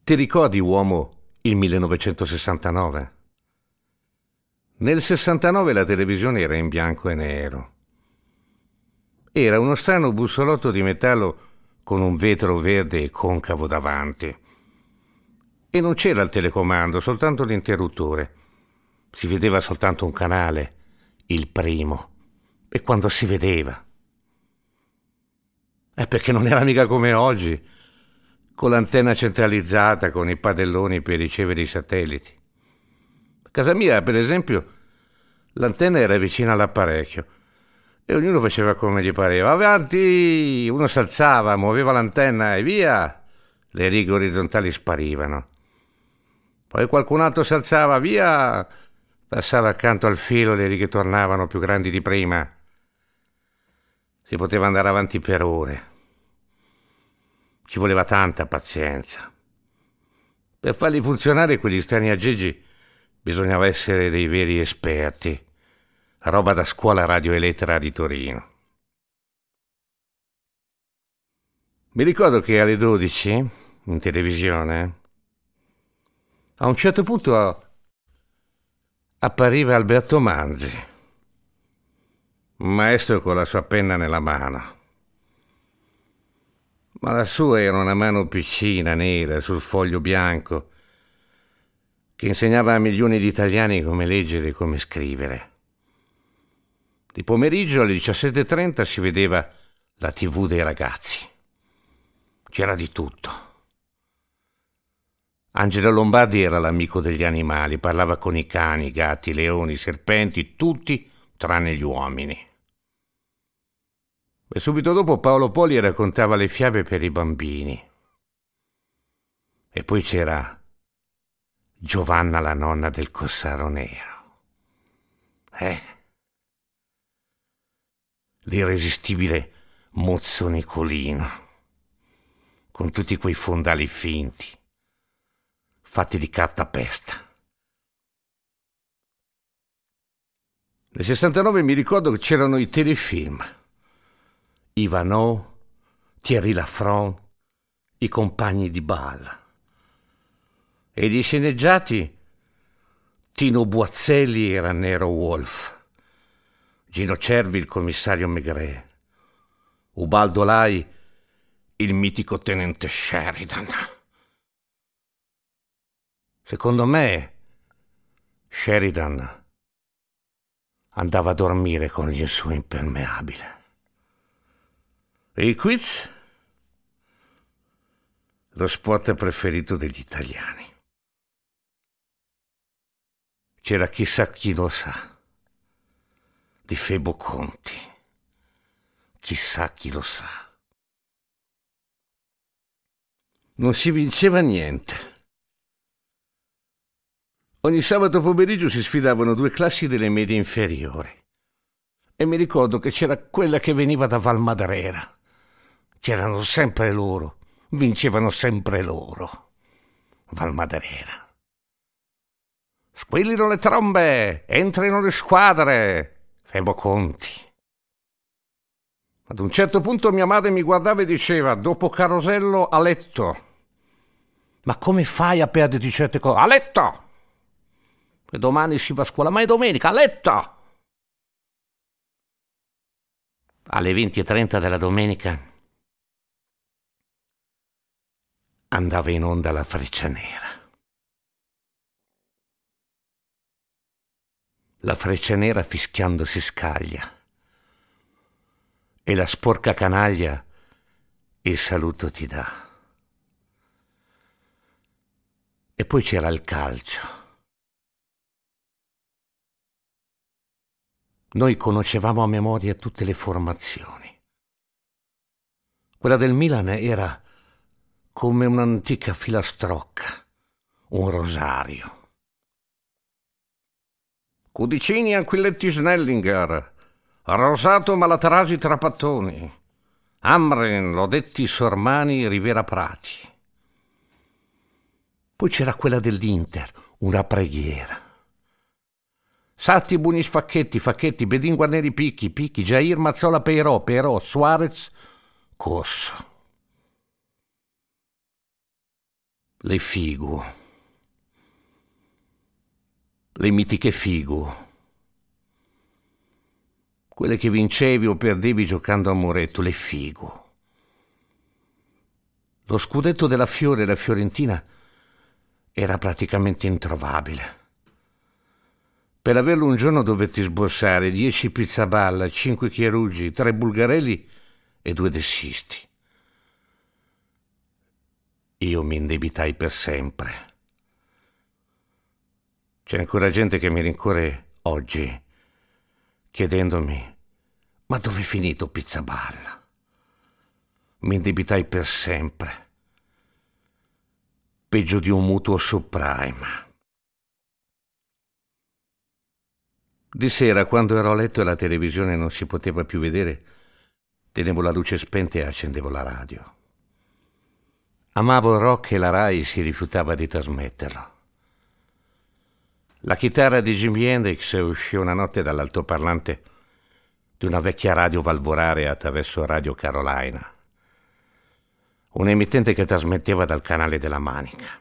Ti ricordi, uomo, il 1969? Nel 69 la televisione era in bianco e nero. Era uno strano bussolotto di metallo con un vetro verde e concavo davanti. E non c'era il telecomando, soltanto l'interruttore. Si vedeva soltanto un canale, il primo. E quando si vedeva? È perché non era mica come oggi, con l'antenna centralizzata, con i padelloni per ricevere i satelliti. A casa mia, per esempio, l'antenna era vicina all'apparecchio e ognuno faceva come gli pareva. Avanti! Uno si alzava, muoveva l'antenna e via! Le righe orizzontali sparivano. Poi qualcun altro si alzava, via! Passava accanto al filo, le righe tornavano più grandi di prima. Si poteva andare avanti per ore. Ci voleva tanta pazienza. Per farli funzionare quegli strani aggeggi bisognava essere dei veri esperti. Roba da scuola radioelettra di Torino. Mi ricordo che alle 12, in televisione, a un certo punto appariva Alberto Manzi, un maestro con la sua penna nella mano. Ma la sua era una mano piccina, nera, sul foglio bianco, che insegnava a milioni di italiani come leggere e come scrivere. Di pomeriggio alle 17:30 si vedeva la TV dei ragazzi. C'era di tutto. Angelo Lombardi era l'amico degli animali, parlava con i cani, i gatti, i leoni, i serpenti, tutti tranne gli uomini. E subito dopo Paolo Poli raccontava le fiabe per i bambini. E poi c'era Giovanna, la nonna del Corsaro Nero. L'irresistibile Mozzo Nicolino, con tutti quei fondali finti, fatti di cartapesta. Nel 69 mi ricordo che c'erano i telefilm. Ivanhoe, Thierry Lafrance, i compagni di balla. E gli sceneggiati, Tino Buazzelli era Nero Wolf, Gino Cervi il commissario Maigret, Ubaldo Lai il mitico tenente Sheridan. Secondo me Sheridan andava a dormire con il suo impermeabile. E i quiz? Lo sport preferito degli italiani. C'era Chissà chi lo sa, di Febo Conti. Chissà chi lo sa. Non si vinceva niente. Ogni sabato pomeriggio si sfidavano due classi delle medie inferiori. E mi ricordo che c'era quella che veniva da Valmadrera. C'erano sempre loro, vincevano sempre loro. Valmadrera. Squillino le trombe, entrino le squadre. Febo Conti. Ad un certo punto mia madre mi guardava e diceva, dopo Carosello, a letto. Ma come fai a perderti certe cose? A letto! E domani si va a scuola, ma è domenica, a letto! Alle 20:30 della domenica andava in onda la Freccia Nera. La Freccia Nera fischiando si scaglia e la sporca canaglia il saluto ti dà. E poi c'era il calcio. Noi conoscevamo a memoria tutte le formazioni. Quella del Milan era come un'antica filastrocca, un rosario. Cudicini, Anquilletti, Snellinger, Rosato, Malaterasi, Trapattoni, Amren, Lodetti, Sormani, Rivera Prati. Poi c'era quella dell'Inter, una preghiera. Satti, Bunis, Facchetti, Bedin, Guarneri, Picchi, Jair, Mazzola, Peirò, Suarez, Corso. Le Figu, le mitiche Figu, quelle che vincevi o perdevi giocando a muretto, le Figu. Lo scudetto della Fiore e la Fiorentina era praticamente introvabile. Per averlo un giorno dovetti sborsare 10 pizzaballa, 5 chieruggi, 3 bulgarelli e 2 dessisti. Io mi indebitai per sempre. C'è ancora gente che mi rincorre oggi chiedendomi: ma dove è finito Pizzaballa? Mi indebitai per sempre. Peggio di un mutuo subprime. Di sera, quando ero a letto e la televisione non si poteva più vedere, tenevo la luce spenta e accendevo la radio. Amavo il rock e la Rai si rifiutava di trasmetterlo. La chitarra di Jimi Hendrix uscì una notte dall'altoparlante di una vecchia radio valvolare attraverso Radio Carolina, un emittente che trasmetteva dal canale della Manica.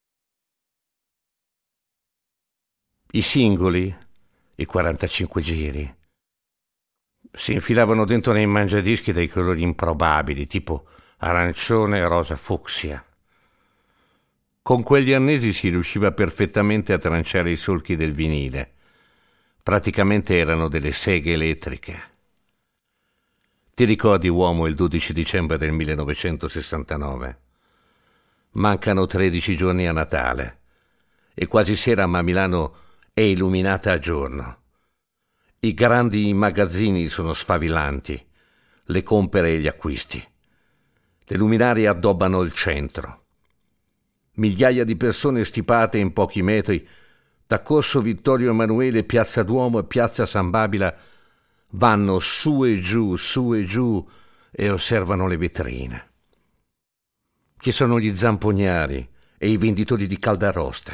I singoli, i 45 giri, si infilavano dentro nei mangiadischi dai colori improbabili, tipo arancione, rosa, fucsia. Con quegli arnesi si riusciva perfettamente a tranciare i solchi del vinile. Praticamente erano delle seghe elettriche. Ti ricordi, uomo, il 12 dicembre del 1969? Mancano 13 giorni a Natale e quasi sera, ma Milano è illuminata a giorno. I grandi magazzini sono sfavillanti, le compere e gli acquisti. Le luminarie addobbano il centro. Migliaia di persone stipate in pochi metri da Corso Vittorio Emanuele, Piazza Duomo e Piazza San Babila vanno su e giù e osservano le vetrine. Ci sono gli zamponiari e i venditori di caldaroste.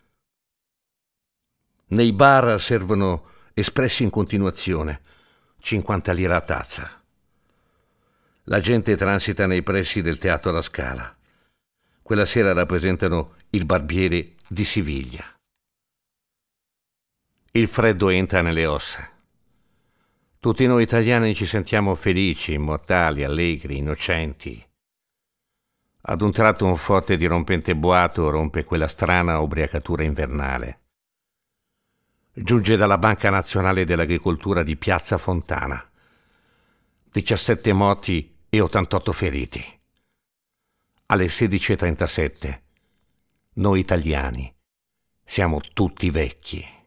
Nei bar servono espressi in continuazione, 50 lire a tazza. La gente transita nei pressi del Teatro La Scala. Quella sera rappresentano Il Barbiere di Siviglia. Il freddo entra nelle ossa. Tutti noi italiani ci sentiamo felici, immortali, allegri, innocenti. Ad un tratto un forte dirompente boato rompe quella strana ubriacatura invernale. Giunge dalla Banca Nazionale dell'Agricoltura di Piazza Fontana. 17 morti e 88 feriti. Alle 16:37 noi italiani siamo tutti vecchi.